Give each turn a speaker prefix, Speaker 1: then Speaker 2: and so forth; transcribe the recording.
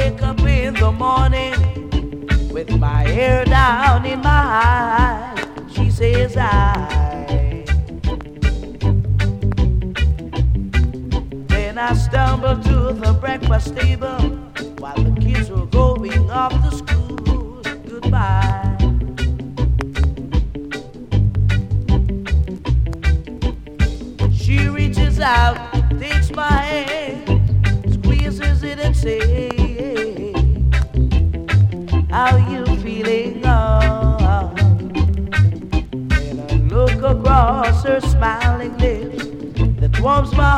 Speaker 1: wake up in the morning with my hair down in my eyes. She says Then I stumble to the breakfast table while the kids were going off to school. Goodbye. She reaches out, takes my hand, squeezes it and says, how you feeling? Oh. And I look across her smiling lips that warms my